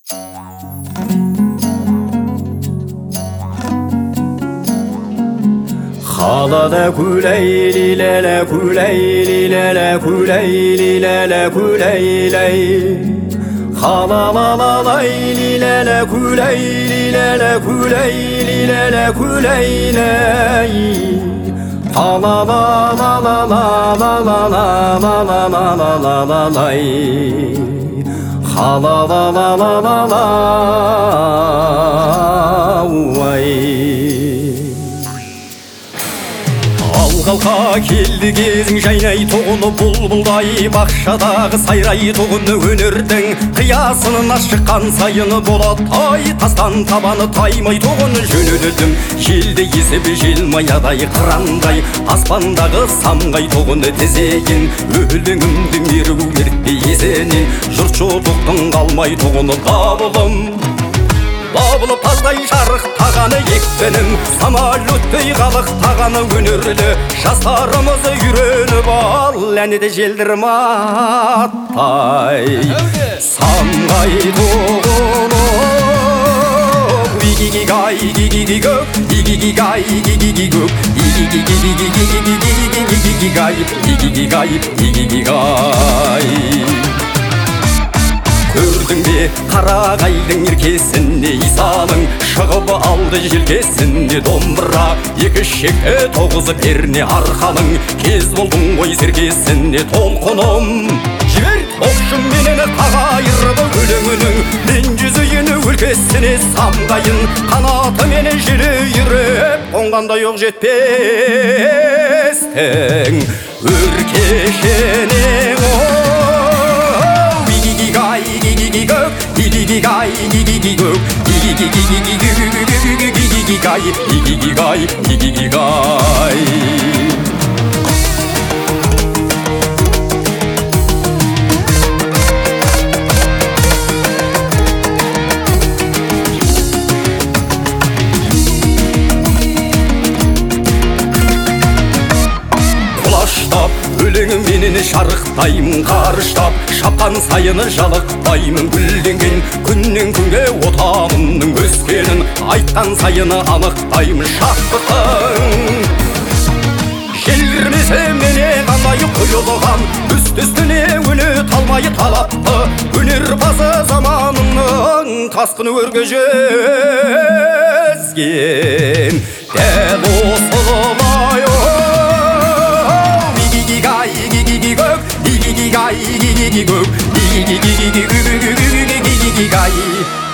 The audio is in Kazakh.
Halada kuleyli lele kuleyli lele kuleyli lele kuleyley. Hala la la layli lele kuleyli lele kuleyli lele kuleyley. Hala la la la la la la la la la la la la la lay. Hala la la la la la vay. Алға келді кезің жайнай тоғыны бұлбұлдай, бақшадағы сайрай тоғыны өнердің қиясының ашыққан сайыны болады. Ай тастан табаны таймай тоғыны жөнелдім, желді есіп желмаядай қырандай, аспандағы самғай тоғыны тізеген өлеңімді меру мертпе есенен. Жұртшылықтың қалмай тоғыны Бабылы таздай жарықтағаны екпенің, самолеттей қалықтағаны өнерлі жастарымызы үйреніп ал, әне де желдірім аттай. Самғай тоғыны игигигай игигигөк, игигигай игигигөк, игигигай игигигай игигигай. Көрдің бе қарағайдың еркесіне, Исаның шығып алды желкесіне домбыра, екі шекті тоғызы перне арқаның, кез болдың ғой серкесіне толқыным. Жібер оқшым менен қағайырды өлеңінің, мен жүзейіні өлкесіне самғайын, қанаты менен желі үйреп қонғанда жоқ жетпестің өркешенең. Игигигай, игигигөк, игигигай, игигигай, игигигай. Құлаштап, өлеңім менен шарықтаймын қарыштап, шапқан сайыны жалықпаймын гүлденген күннен күнге отанымның өскенін, айтқан сайыны анықтаймын шаттықтың. Желгірмесе мене қандай құйылған, үсті-үстіне өне талмай талапты, өнерпазы заманының тасқыны өрге жезген. Дәл осылай игигигай, игигигөк, игигигай, игигигөк, игигигай.